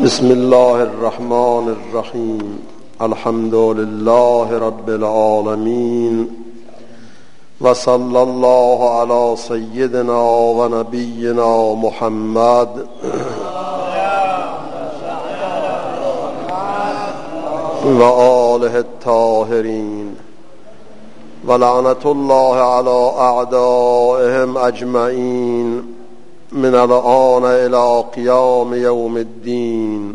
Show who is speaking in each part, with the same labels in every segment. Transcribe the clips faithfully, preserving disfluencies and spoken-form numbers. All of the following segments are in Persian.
Speaker 1: بسم الله الرحمن الرحیم. الحمد لله رب العالمین و صلی الله علی سیدنا و نبینا محمد و آله الطاهرین و لعنت الله علی اعدائهم اجمعین من الآن الى قیام یوم الدین.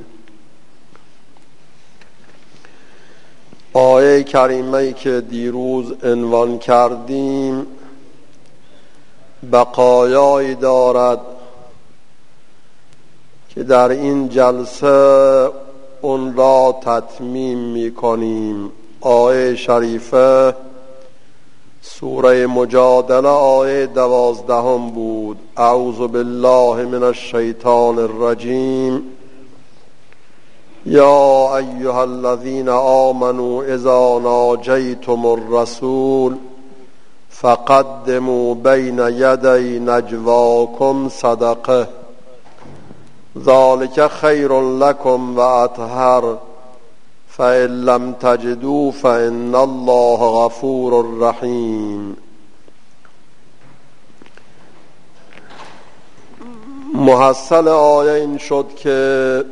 Speaker 1: آیه کریمه‌ای که دیروز عنوان کردیم بقایایی دارد که در این جلسه اون را تتمیم می کنیم. آیه شریفه سوره مجادله آیه دوازدهم بود. اعوذ بالله من الشیطان الرجیم. یا ایها الذین آمنوا اذا ناجیتم الرسول فقدموا بین یدی نجواکم صدقه ذلک خیر لکم و اطهر فإن لم تجدوا فإن الله غفور رحیم. محصل آیه این شد که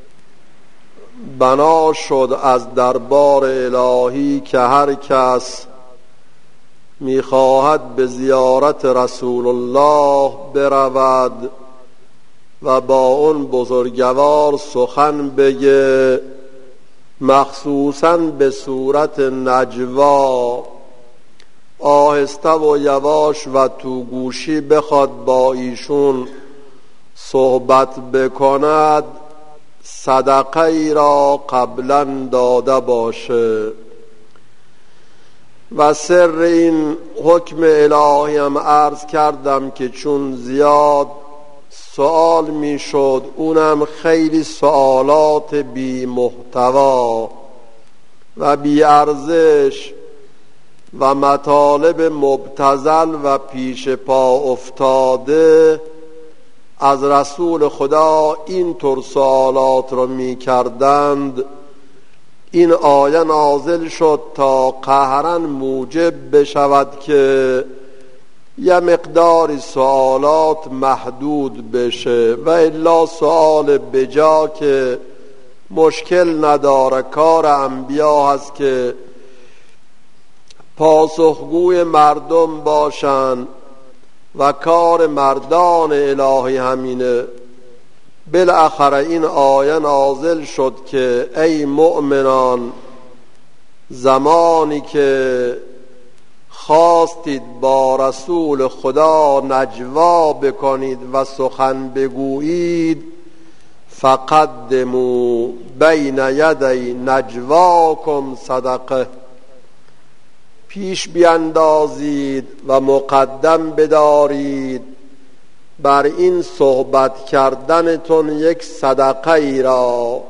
Speaker 1: بنا شد از دربار الهی که هر کس میخواهد به زیارت رسول الله برود و با اون بزرگوار سخن بگه، مخصوصاً به صورت نجوا، آهسته و یواش و تو گوشی بخواد با ایشون صحبت بکند، صدقه ای را قبلا داده باشه. و سر این حکم الهی هم عرض کردم که چون زیاد سوال می شد، اونم خیلی سوالات بی محتوا و بی ارزش و مطالب مبتذل و پیش پا افتاده، از رسول خدا این طور سوالات رو می کردند. این آیه نازل شد تا قهراً موجب بشود که یه مقداری سوالات محدود بشه و الا سوال بجا که مشکل نداره. کار انبیا هست که پاسخگوی مردم باشن و کار مردان الهی همینه. بالاخره این آیه نازل شد که ای مؤمنان، زمانی که خواستید با رسول خدا نجوا بکنید و سخن بگویید، فقدموا بین یدی نجواکم صدقه، پیش بیاندازید و مقدم بدارید بر این صحبت کردنتون یک صدقه ای را.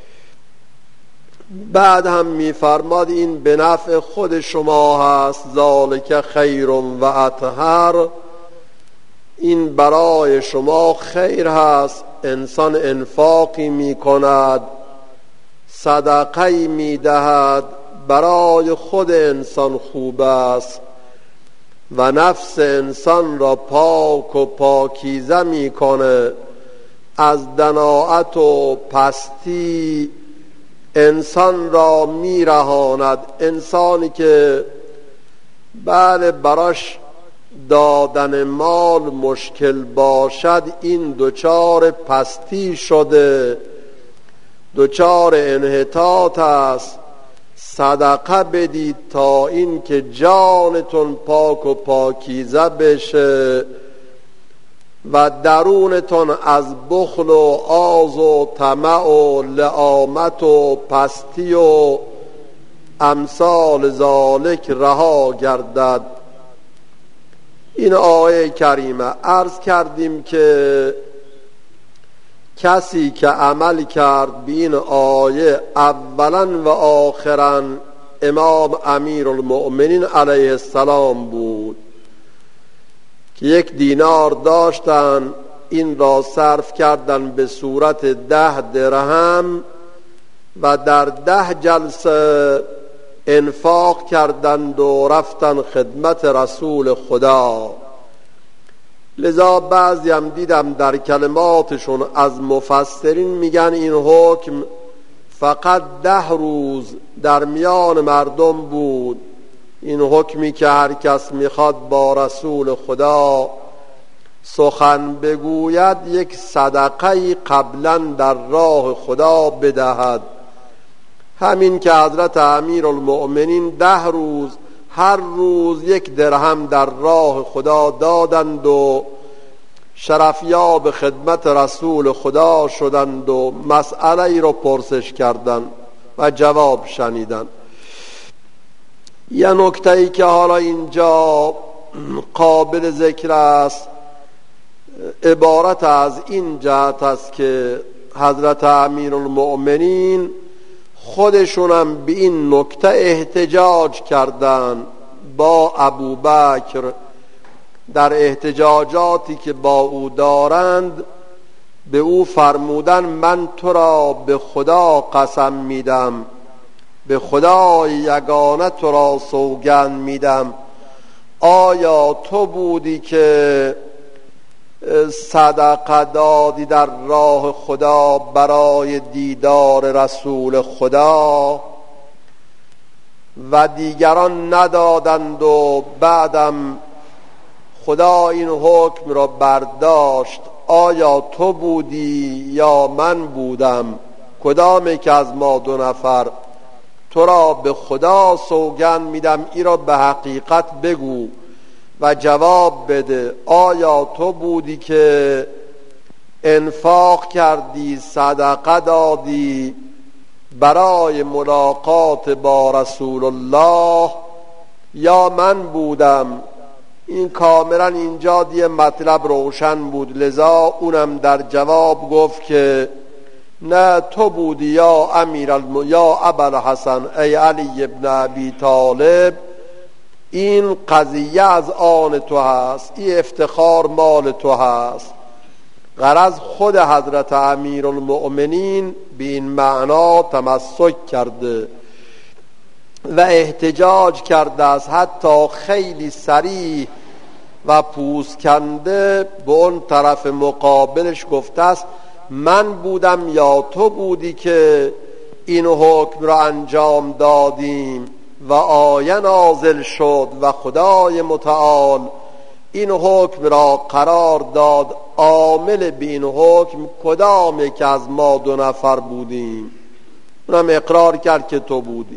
Speaker 1: بعد هم می‌فرماد این به نفع خود شما هست، ذالک خیر و اطهر، این برای شما خیر هست. انسان انفاقی می‌کند، صدقه‌ای می‌دهد، برای خود انسان خوب است و نفس انسان را پاک و پاکیزه می‌کنه، از دناعت و پستی انسان را میرهاند. انسانی که بله براش دادن مال مشکل باشد، این دوچار پستی شده، دوچار انحطاط است. صدقه بدید تا این که جانتون پاک و پاکیزه بشه و درونتون از بخل و آز و طمع و لعامت و پستی و امثال ذالک رها گردد. این آیه کریمه عرض کردیم که کسی که عمل کرد به این آیه اولا و آخرا امام امیرالمؤمنین علیه السلام بود که یک دینار داشتن این را صرف کردن به صورت ده درهم و در ده جلسه انفاق کردند و رفتن خدمت رسول خدا. لذا بعضی هم دیدم در کلماتشون از مفسرین میگن این حکم فقط ده روز در میان مردم بود، این حکمی که هر کس میخواد با رسول خدا سخن بگوید یک صدقه قبلا در راه خدا بدهد. همین که حضرت امیرالمؤمنین ده روز هر روز یک درهم در راه خدا دادند و شرفیاب خدمت رسول خدا شدند و مسئله ای رو پرسش کردند و جواب شنیدند. یه نکته ای که حالا اینجا قابل ذکر است عبارت از این جهت است که حضرت امیرالمؤمنین خودشونم به این نکته احتجاج کردند با ابوبکر در احتجاجاتی که با او دارند. به او فرمودن من تو را به خدا قسم میدم، به خدا یگانه تو را سوگند میدم، آیا تو بودی که صدقه دادی در راه خدا برای دیدار رسول خدا و دیگران ندادند و بعدم خدا این حکم را برداشت، آیا تو بودی یا من بودم؟ کدام که از ما دو نفر؟ تو را به خدا سوگند میدم این را به حقیقت بگو و جواب بده، آیا تو بودی که انفاق کردی، صدقه دادی برای ملاقات با رسول الله یا من بودم؟ این کاملا اینجا دیگه مطلب روشن بود. لذا اونم در جواب گفت که نه تو بودی یا امیر الم... یا ابوالحسن ای علی ابن ابی طالب، این قضیه از آن تو هست، این افتخار مال تو هست. غرض خود حضرت امیرالمؤمنین به این معنا تمسک کرده و احتجاج کرده است، حتی خیلی صریح و پوزکنده به اون طرف مقابلش گفته است من بودم یا تو بودی که این حکم را انجام دادیم و آیه نازل شد و خدای متعال این حکم را قرار داد، عامل به این حکم کدام که از ما دو نفر بودیم؟ اونم اقرار کرد که تو بودی.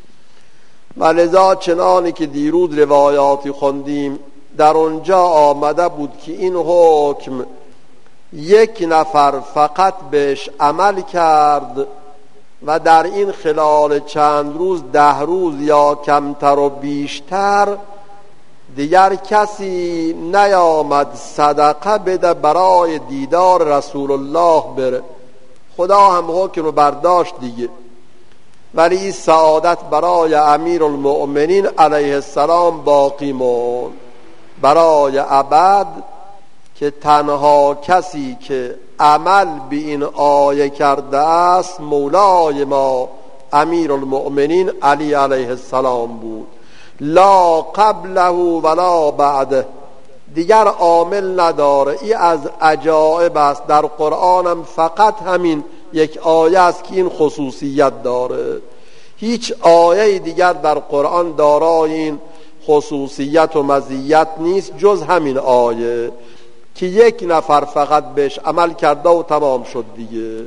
Speaker 1: و لذا چنانی که دیروز روایاتی خوندیم در اونجا آمده بود که این حکم یک نفر فقط بهش عمل کرد و در این خلال چند روز، ده روز یا کمتر و بیشتر، دیگر کسی نیامد صدقه بده برای دیدار رسول الله بره. خدا هم حکم رو برداشت دیگه، ولی این سعادت برای امیرالمؤمنین علیه السلام باقی موند برای ابد، که تنها کسی که عمل به این آیه کرده است مولای ما امیرالمؤمنین علی علیه السلام بود، لا قبله ولا بعده، دیگر عامل نداره. این از عجائب است. در قرآن هم فقط همین یک آیه است که این خصوصیت داره، هیچ آیه دیگر در قرآن دارای این خصوصیت و مزیت نیست جز همین آیه که یک نفر فقط بهش عمل کرده و تمام شد دیگه.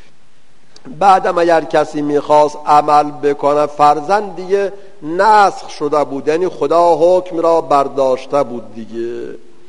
Speaker 1: بعدم اگر کسی میخواست عمل بکنه فرضاً دیگه نسخ شده بود، یعنی خدا حکم را برداشته بود دیگه.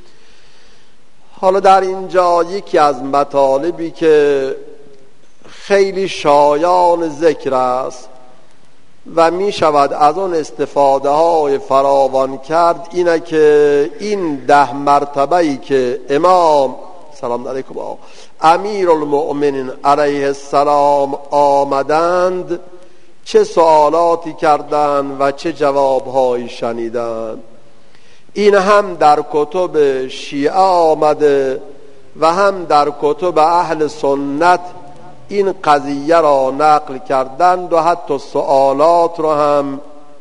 Speaker 1: حالا در اینجا یکی از مطالبی که خیلی شایان ذکر است و می شود از اون استفاده های فراوان کرد اینه که این ده مرتبه ای که امام سلام علیکم امیرالمؤمنین علیه السلام آمدند چه سوالاتی کردند و چه جوابهایی شنیدند. این هم در کتب شیعه آمده و هم در کتب اهل سنت این قضیه را نقل کردند و حتی سوالات را هم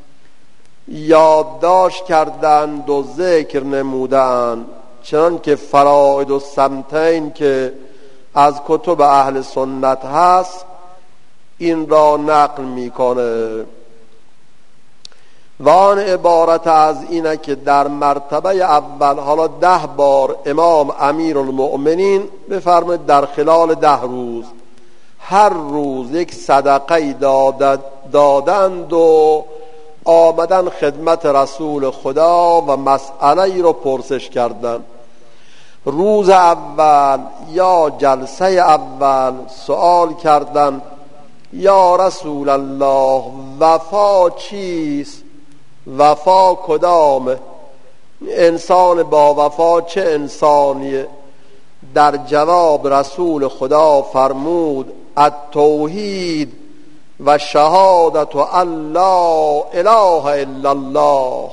Speaker 1: یادداشت کردند و ذکر نمودند، چنان که فرائد السمتین که از کتب اهل سنت هست این را نقل میکنه و آن عبارت از اینه که در مرتبه اول حالا ده بار امام امیر المؤمنین بفرمایید در خلال ده روز هر روز یک صدقه دادند و آمدن خدمت رسول خدا و مسئله ای رو پرسش کردند. روز اول یا جلسه اول سوال کردند یا رسول الله وفا چیست؟ وفا کدامه؟ انسان با وفا چه انسانیه؟ در جواب رسول خدا فرمود التوحید و شهادت ان لا اله الا الله.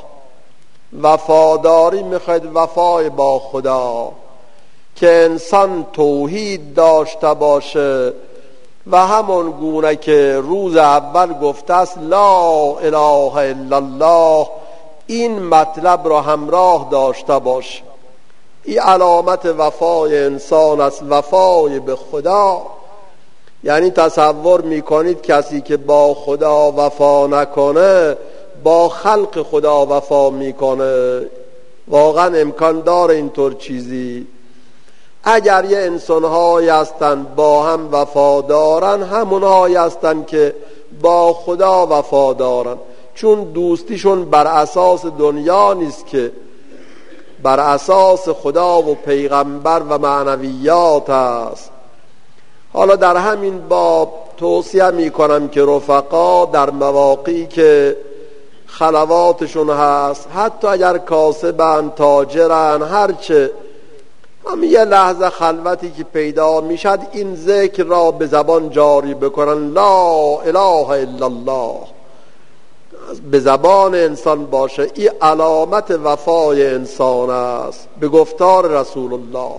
Speaker 1: وفاداری میخواید وفای با خدا که انسان توحید داشته باشه و همون گونه که روز اول گفته است لا اله الا الله این مطلب را همراه داشته باشه. این علامت وفای انسان است، وفای به خدا. یعنی تصور میکنید کسی که با خدا وفا نکنه با خلق خدا وفا میکنه؟ واقعا امکان داره اینطور چیزی؟ اگر یه انسان‌هایی هستن با هم وفا دارن، همونهایی هستن که با خدا وفا دارن، چون دوستیشون بر اساس دنیا نیست که بر اساس خدا و پیغمبر و معنویات است. حالا در همین باب توصیه میکنم که رفقا در مواقعی که خلواتشون هست، حتی اگر کاسبن، تاجرن، هرچه، هم یه لحظه خلوتی که پیدا میشد این ذکر را به زبان جاری بکنن، لا اله الا الله به زبان انسان باشه. این علامت وفای انسان است به گفتار رسول الله.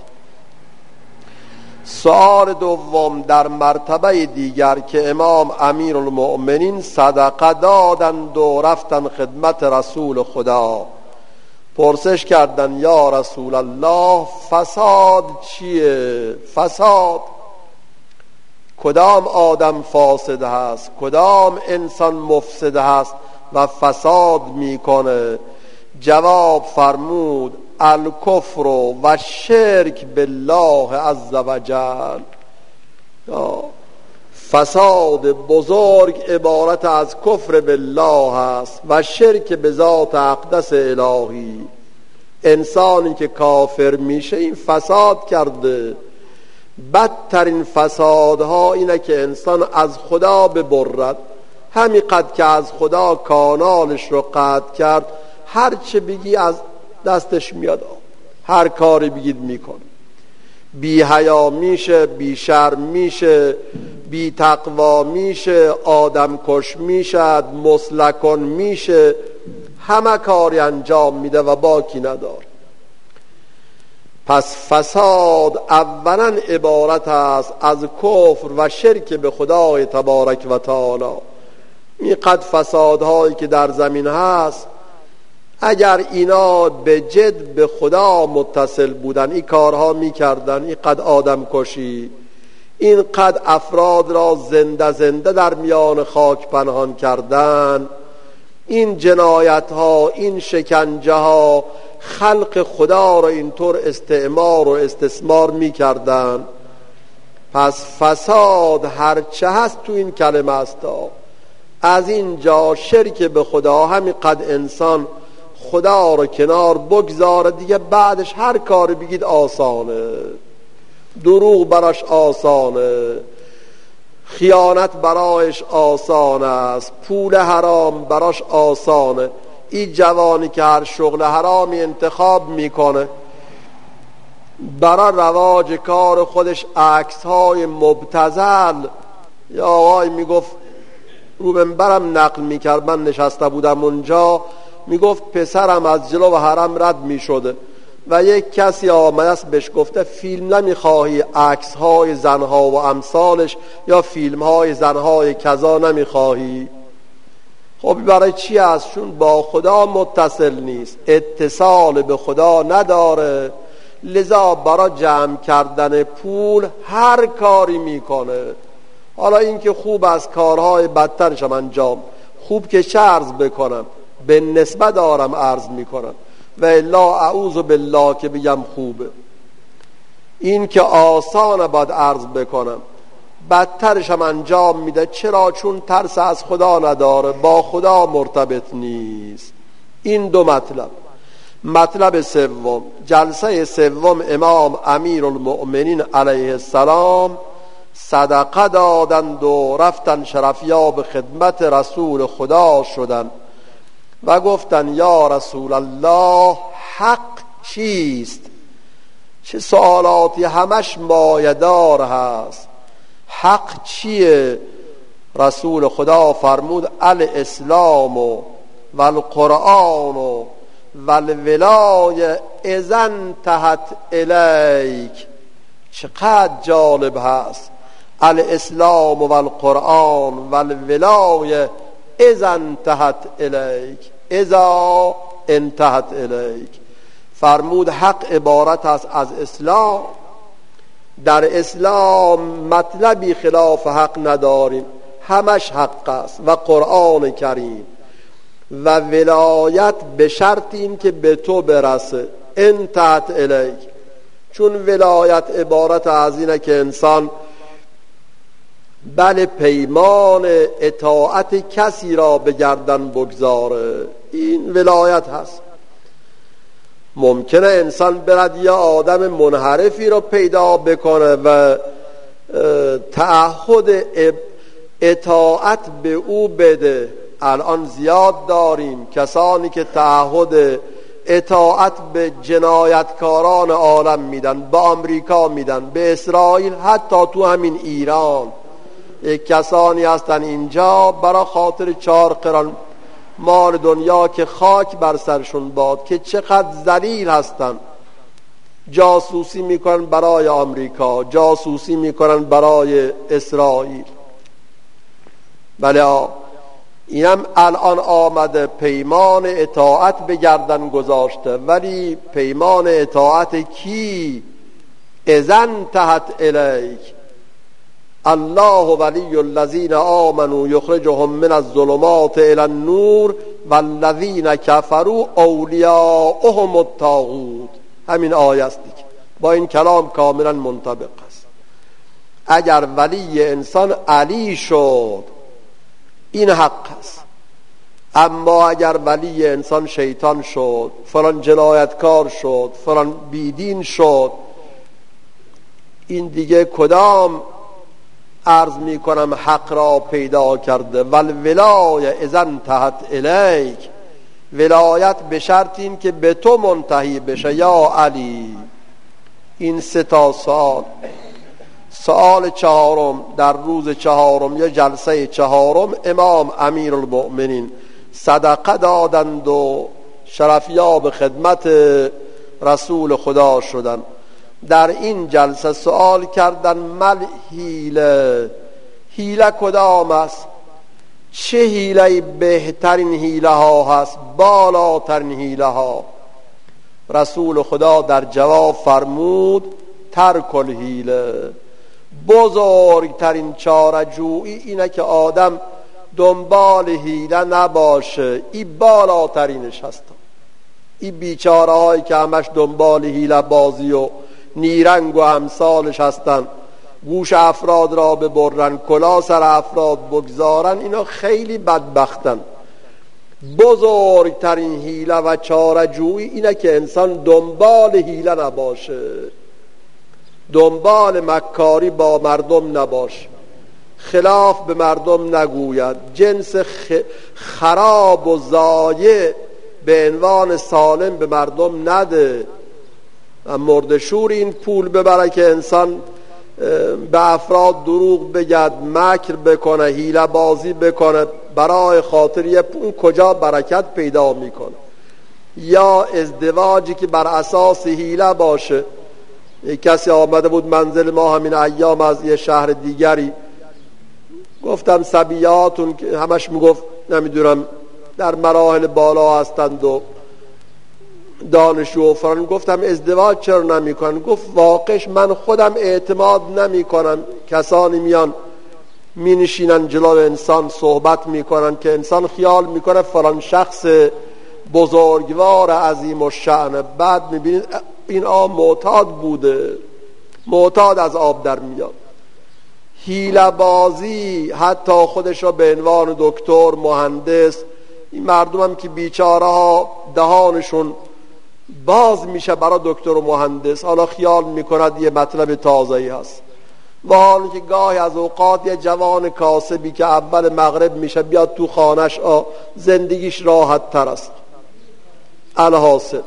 Speaker 1: سؤال دوم در مرتبه دیگر که امام امیر المؤمنین صدقه دادند و رفتن خدمت رسول خدا، پرسش کردن یا رسول الله فساد چیه؟ فساد کدام آدم فاسد هست؟ کدام انسان مفسد هست و فساد میکنه؟ جواب فرمود الکفر و شرک بالله عز وجل. فساد بزرگ عبارت از کفر بالله است و شرک به ذات اقدس الهی. انسانی که کافر میشه این فساد کرده. بدترین فسادها اینه که انسان از خدا ببرد. همین قد که از خدا کانالش رو قطع کرد، هر چه بگی از دستش میاد، هر کاری بگید میکنه. بی حیا میشه، بی شرم میشه، بی تقوا میشه، آدم کش میشد، مسلکن میشه، همه کاری انجام میده و باکی نداره. پس فساد اولا عبارت است از کفر و شرک به خدای تبارک و تعالی. اینقدر فسادهایی که در زمین هست، اگر اینا به جد به خدا متصل بودن این کارها میکردن، اینقدر آدم کشی، اینقدر افراد را زنده زنده در میان خاک پنهان کردن، این جنایت ها، این شکنجه ها، خلق خدا را اینطور استعمار و استثمار میکردن. پس فساد هرچه هست تو این کلمه است. از اینجا شرک به خدا، همین قد انسان خدا رو کنار بگذاره دیگه، بعدش هر کاری بگید آسانه. دروغ براش آسانه، خیانت برایش آسان است، پول حرام براش آسانه. این جوانی که هر شغل حرامی انتخاب میکنه برای رواج کار خودش عکس های مبتذل، یا آقای میگفت رو منبرم نقل میکرد، من نشسته بودم اونجا، میگفت پسرم از جلو و حرم رد میشده، و یک کسی آمده است بهش گفته فیلم نمیخواهی، عکس های زنها و امثالش یا فیلم های زنهای کذا نمیخواهی؟ خب برای چی است؟ چون با خدا متصل نیست، اتصال به خدا نداره، لذا برای جمع کردن پول هر کاری میکنه. حالا این که خوب از کارهای بدترش هم انجام، خوب که چه عرض بکنم، به نسبت دارم عرض میکنم و الا اعوذ بالله که بگم خوبه. این که آسانه باید عرض بکنم، بدترش هم انجام میده. چرا؟ چون ترس از خدا نداره، با خدا مرتبط نیست. این دو مطلب. مطلب سوم، جلسه سوم امام امیرالمؤمنین علیه السلام صدقه دادند و رفتن شرفیاب خدمت رسول خدا شدن و گفتن یا رسول الله حق چیست؟ چه سوالاتی همش مایه‌دار هست. حق چیه؟ رسول خدا فرمود الاسلام و والقرآن و والولایه اذا انتهت الیک. چقدر جالب هست. الاسلام و القرآن والولایه اذا انتهت الیک، اذا انتهت الیک. فرمود حق عبارت است از اسلام. در اسلام مطلبی خلاف حق نداریم، همش حق است و قرآن کریم و ولایت به شرط این که به تو برسه، انتهت الیک. چون ولایت عبارت از اینه که انسان بله پیمان اطاعت کسی را به گردن بگذاره، این ولایت هست. ممکنه انسان برد یا آدم منحرفی رو پیدا بکنه و تعهد اطاعت به او بده. الان زیاد داریم کسانی که تعهد اطاعت به جنایتکاران عالم میدن، به آمریکا میدن، به اسرائیل، حتی تو همین ایران یک کسانی هستن اینجا برای خاطر چهار قران مال دنیا که خاک بر سرشون باد که چقدر ذلیل هستن، جاسوسی میکنن برای آمریکا، جاسوسی میکنن برای اسرائیل. بله اینم الان آمده پیمان اطاعت به گردن گذاشته، ولی پیمان اطاعت کی؟ اذن تحت الیک. الله ولی الذین آمنوا یخرجهم من الظلمات الی النور والذین کفروا اولیاؤهم الطاغوت. همین آیه است دیگه، با این کلام کاملا منطبق است. اگر ولی انسان علی شد این حق است، اما اگر ولی انسان شیطان شد، فلان جنایتکار شد، فلان بیدین شد، این دیگه کدام عرض می کنم حق را پیدا کرده؟ والولایه اذا انتهت الیک. ولایت به شرط این که به تو منتهی بشه یا علی. این سه تا سوال. سوال چهارم، در روز چهارم یا جلسه چهارم امام امیرالمؤمنین صدقه دادند و شرفیاب خدمت رسول خدا شدند. در این جلسه سوال کردن مل حیله، حیله کدام است؟ چه حیله بهترین حیله ها هست، بالاترین حیله ها؟ رسول خدا در جواب فرمود ترک الحیله. بزرگترین چاره‌جویی اینه که آدم دنبال حیله نباشه، این بالاترینش هست. این بیچاره هایی که همش دنبال حیله بازی و نیرنگ و امثالش هستن، گوش افراد را ببرن، کلا سر افراد بگذارن، اینا خیلی بدبختن. بزرگترین حیله و چاره‌جویی اینه که انسان دنبال حیله نباشه، دنبال مکاری با مردم نباشه، خلاف به مردم نگوید، جنس خراب و ضایع به عنوان سالم به مردم نده. مردشور این پول ببره که انسان به افراد دروغ بگد، مکر بکنه، حیله بازی بکنه برای خاطر یه پول، کجا برکت پیدا میکنه؟ یا ازدواجی که بر اساس حیله باشه. یک کسی آمده بود منزل ما همین ایام از یه شهر دیگری، گفتم صبیاتون که همش میگفت نمیدونم در مراحل بالا هستند و دانشجو و فران، گفتم ازدواج چرا نمی کنن؟ گفت واقعش من خودم اعتماد نمی کنم. کسانی میان می نشینن جلو انسان صحبت می کنن که انسان خیال می کنه فلان شخص بزرگوار عظیم و شأن، بعد می بینید این آب معتاد بوده، معتاد از آب در میاد. حیله بازی، حتی خودش را به عنوان دکتر، مهندس، این مردم هم که بیچاره ها دهانشون باز میشه برای دکتر و مهندس، حالا خیال میکند یه مطلب تازه‌ای هست. و حالا که گاهی از اوقات یه جوان کاسبی که اول مغرب میشه بیاد تو خانش، زندگیش راحت تر است. الحاصل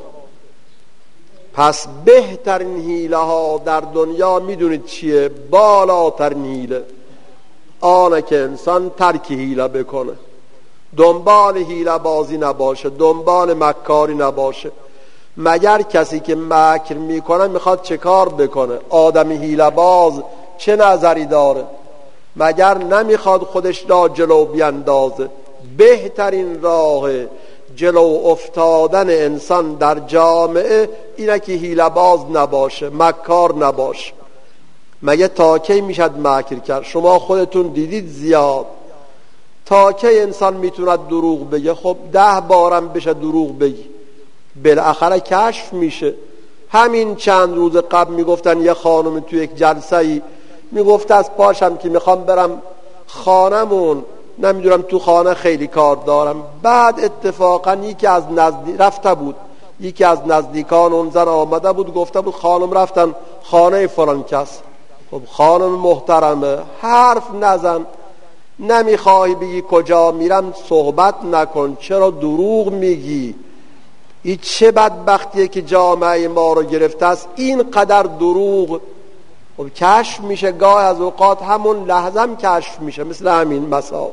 Speaker 1: پس بهترین حیله ها در دنیا میدونید چیه؟ بالاترین حیله آنه که انسان ترک حیله بکنه، دنبال حیله بازی نباشه، دنبال مکاری نباشه. مگر کسی که مکر میکنه میخواد چه کار بکنه؟ آدم حیله باز چه نظری داره؟ مگر نمیخواد خودش را جلو بیندازه؟ بهترین راه جلو افتادن انسان در جامعه اینه که حیله باز نباشه، مکار نباشه. مگه تا کی میشد مکر کرد؟ شما خودتون دیدید زیاد. تا کی انسان میتوند دروغ بگه؟ خب ده بارم بشه دروغ بگی، بالاخره کشف میشه. همین چند روز قبل میگفتن یه خانم تو یک جلسه ای میگفت از پاشم که میخوام برم خانمون، نمیدونم تو خانه خیلی کار دارم. بعد اتفاقا یکی از نزدیک رفته بود، یکی از نزدیکان اون زن آمده بود گفته بود خانم رفتن خانه فلان کس. خب خانم محترمه، حرف نزن. نمیخوای بگی کجا میرم صحبت نکن، چرا دروغ میگی؟ این چه بدبختیه که جامعه ما رو گرفته است، این قدر دروغ. خب کشف میشه، گاه از اوقات همون لحظه هم کشف میشه، مثل همین مسائل.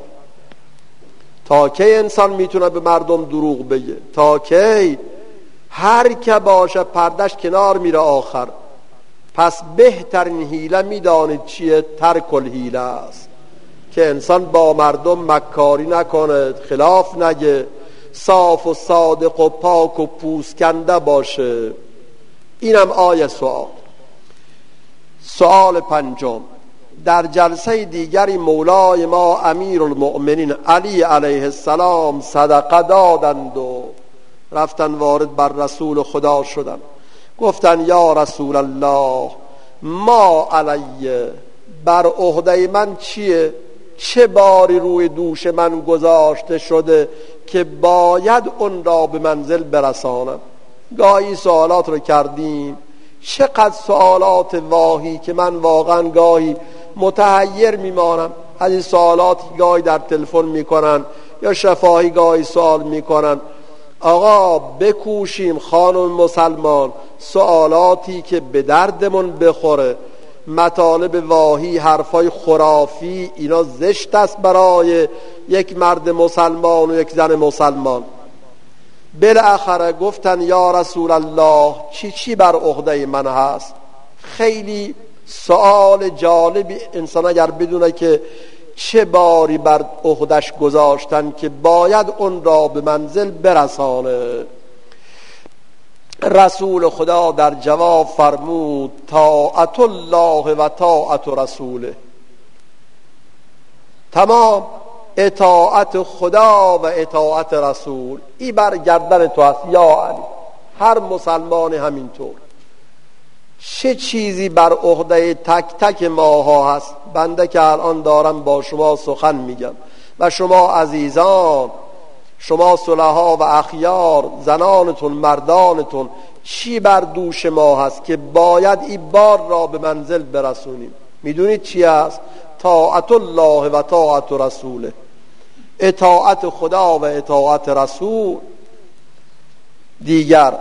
Speaker 1: تا کی انسان میتونه به مردم دروغ بگه؟ تا کی؟ هر که باشه پردش کنار میره آخر. پس بهترین حیله میدانید چیه؟ ترک الحیله است، که انسان با مردم مکاری نکنه، خلاف نگه، صاف و صادق و پاک و پوسکنده باشه. اینم آیه سوال. سوال پنجم، در جلسه دیگری مولای ما امیر المؤمنین علی علیه السلام صدقه دادند و رفتن وارد بر رسول خدا شدن. گفتن یا رسول الله، ما علیه، بر عهده من چیه؟ چه باری روی دوش من گذاشته شده که باید اون را به منزل برسانم؟ گاهی سوالات رو کردیم، چقدر سوالات واهی که من واقعا گاهی متحیر میمانم. از این سوالات گاهی در تلفن میکنن یا شفاهی گاهی سوال میکنن. آقا بکوشیم خانم مسلمان سوالاتی که به دردمون بخوره. مطالب واهی، حرفای خرافی، اینا زشت است برای یک مرد مسلمان و یک زن مسلمان. بالاخره گفتن یا رسول الله، چی چی بر عهده من هست؟ خیلی سوال جالبی. انسان اگر بدونه که چه باری بر عهدش گذاشتن که باید اون را به منزل برسانه، رسول خدا در جواب فرمود طاعت الله و طاعت رسوله. تمام اطاعت خدا و اطاعت رسول، ای بر گردن تو هست یا علی. هر مسلمان همینطور. چه چیزی بر عهده تک تک ماها هست؟ بنده که الان دارم با شما سخن میگم و شما عزیزان، شما صلحا و اخیار، زنانتون، مردانتون، چی بر دوش ما هست که باید این بار را به منزل برسونیم؟ میدونید چی هست؟ طاعت الله و طاعت رسوله، اطاعت خدا و اطاعت رسول. دیگر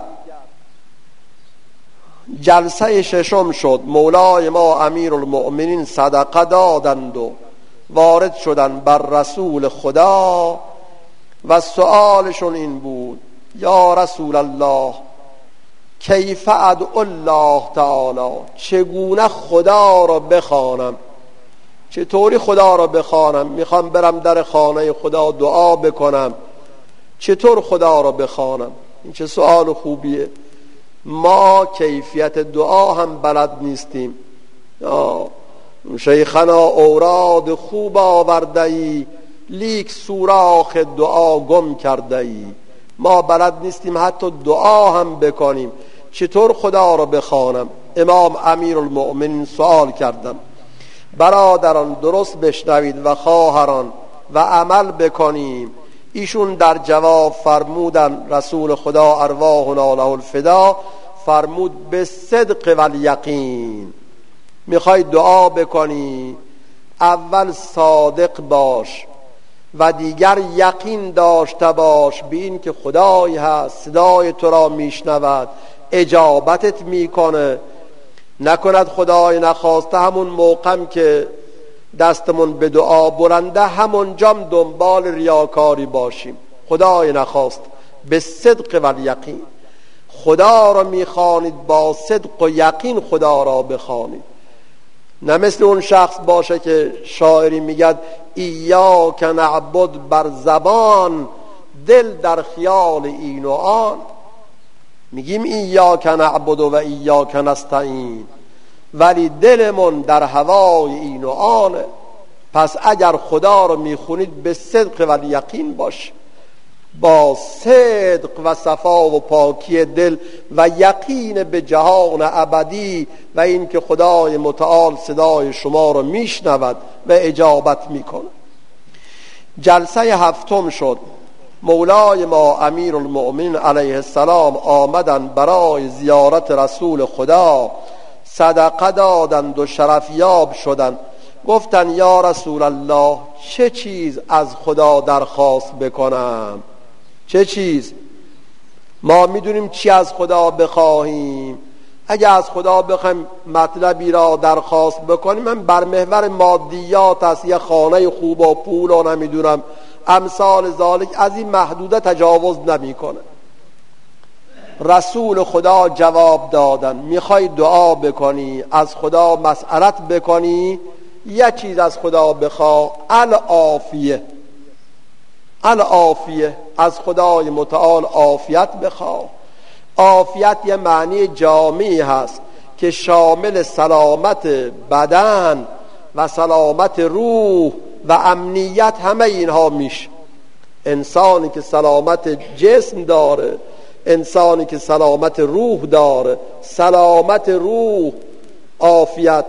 Speaker 1: جلسه ششم شد، مولای ما امیر المؤمنین صدقه دادند و وارد شدن بر رسول خدا و سؤالشون این بود یا رسول الله کیف ادعو الله تعالی، چگونه خدا را بخوانم، چطوری خدا را بخوانم؟ میخوام برم در خانه خدا دعا بکنم، چطور خدا را بخوانم؟ این چه سوال خوبیه. ما کیفیت دعا هم بلد نیستیم. شیخنا اوراد خوب آورده ای، لیک سوراخ دعا گم کرده ای. ما بلد نیستیم حتی دعا هم بکنیم، چطور خدا را بخوانم؟ امام امیرالمؤمنین سوال کردن. برادران درست بشنوید و خواهران و عمل بکنیم. ایشون در جواب فرمودن، رسول خدا ارواحنا له الفدا فرمود به صدق و الیقین. میخوای دعا بکنی اول صادق باش و دیگر یقین داشته باش به این که خدایی هست، صدای تو را میشنود، اجابتت میکنه. نکند خدای نخواسته همون موقعم که دستمون به دعا برنده همونجام دنبال ریاکاری باشیم. خدای نخواست به صدق و الیقین. خدا را میخوانید با صدق و یقین خدا را بخوانید، نه مثل اون شخص باشه که شاعری میگد ایاک نعبد بر زبان، دل در خیال این و آن. میگیم ایاک نعبد و ایاک نستعین، ولی دلمون در هوای این و آنه. پس اگر خدا رو میخونید به صدق و یقین باش، با صدق و صفا و پاکی دل و یقین به جهان ابدی و این که خدای متعال صدای شما رو میشنود و اجابت میکنه. جلسه هفتم شد. مولای ما امیرالمؤمنین علیه السلام آمدن برای زیارت رسول خدا، صدقه دادند و شرفیاب شدند. گفتن یا رسول الله چه چیز از خدا درخواست بکنم؟ چه چیز؟ ما میدونیم چی از خدا بخواهیم. اگه از خدا بخوایم مطلبی را درخواست بکنیم، من بر محور مادیات است، یه خانه خوب و پول و نمیدونم امثال ذالک، از این محدوده تجاوز نمیکنه. رسول خدا جواب دادن میخوای دعا بکنی، از خدا مسئلت بکنی، یه چیز از خدا بخوا، العافیه. العافیه، از خدای متعال عافیت بخوا. عافیت یه معنی جامعی هست که شامل سلامت بدن و سلامت روح و امنیت همه اینها میشه. انسانی که سلامت جسم داره، انسانی که سلامت روح داره، سلامت روح عافیت،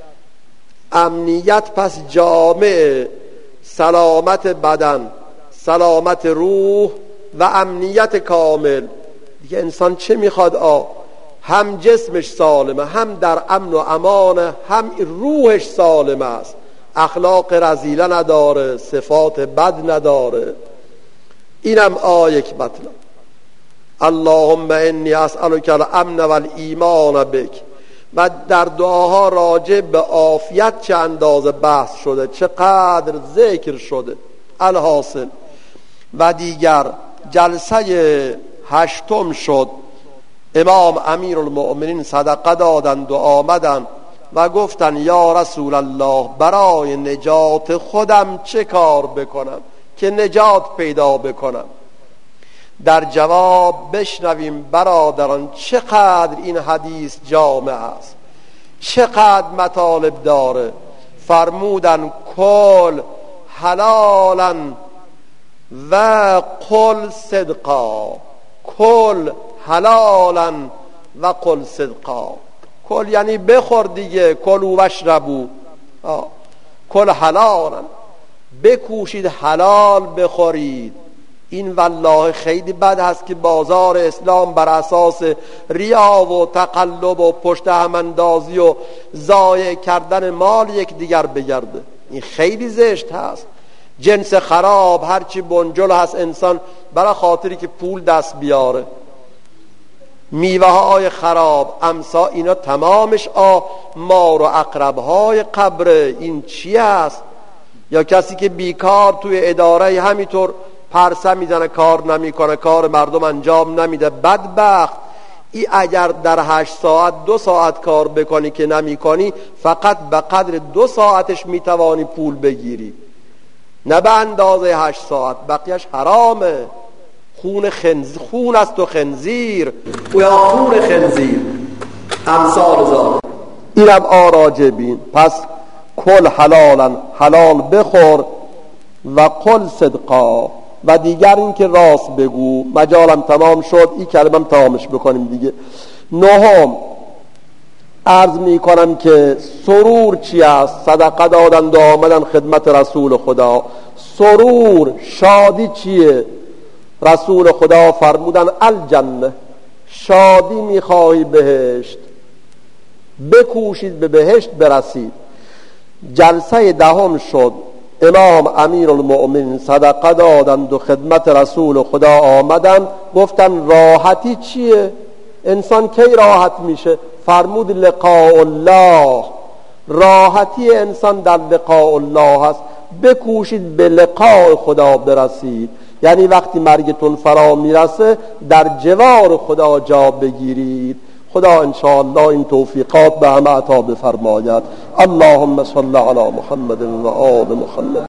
Speaker 1: امنیت پس جامع سلامت بدن، سلامت روح و امنیت کامل. دیگه انسان چه میخواد؟ آ هم جسمش سالمه، هم در امن و امانه، هم روحش سالم است، اخلاق رذیله نداره، صفات بد نداره. اینم آ یک مطلب. اللهم انی اسألک الامن والایمان بک. و در دعاها راجع به عافیت چه اندازه بحث شده، چقدر ذکر شده. الحاصل و دیگر جلسه هشتم شد. امام امیرالمؤمنین صدقه دادند و آمدن و گفتن یا رسول الله برای نجات خودم چه کار بکنم که نجات پیدا بکنم؟ در جواب بشنویم برادران چقدر این حدیث جامع است، چقدر مطالب داره. فرمودن کل حلالا و قل صدقا. کل حلالا و قل صدقا. کل یعنی بخور دیگه، کلوا واشربوا. کل حلالا، بکوشید حلال بخورید. این والله خیلی بد هست که بازار اسلام بر اساس ریا و تقلب و پشت هم اندازی و ضایع کردن مال یک دیگر بگرده. این خیلی زشت هست. جنس خراب هرچی بنجل هست انسان برای خاطری که پول دست بیاره، میوه های خراب امسا، اینا تمامش آ مار و عقرب های قبره. این چی هست؟ یا کسی که بیکار توی اداره همینطور پرسه میزنه کار نمیکنه، کار مردم انجام نمیده. بدبخت. ای اگر در هشت ساعت دو ساعت کار بکنی که نمیکنی، فقط به قدر دو ساعتش میتوانی پول بگیری، نه به اندازه هشت ساعت. بقیهش حرامه. خون خنزیر، خون است و خنزیر و یا خون خنزیر امثال ذالک. اینم آراجه بین. پس کل حلالا، حلال بخور، و قل صدقا، و دیگر این که راست بگو. مجالم تمام شد، این کلمم تمامش بکنیم دیگه. نهم، عرض می کنم که سرور چی است؟ صدقه دادن و آمدن خدمت رسول خدا. سرور، شادی چیه؟ رسول خدا فرمودن الجنه، شادی میخواهی بهشت، بکوشید به بهشت برسید. جلسه دهم شد. امام امیر المؤمنین صدقه دادند و خدمت رسول خدا آمدن. گفتن راحتی چیه؟ انسان کی راحت میشه؟ فرمود لقاء الله. راحتی انسان در لقاء الله هست. بکوشید به لقاء خدا برسید، یعنی وقتی مرگتون فرا میرسه در جوار خدا جا بگیرید. خدا انشاءالله این توفیقات به همه عطا بفرماید. اللهم صل علی محمد و آل محمد.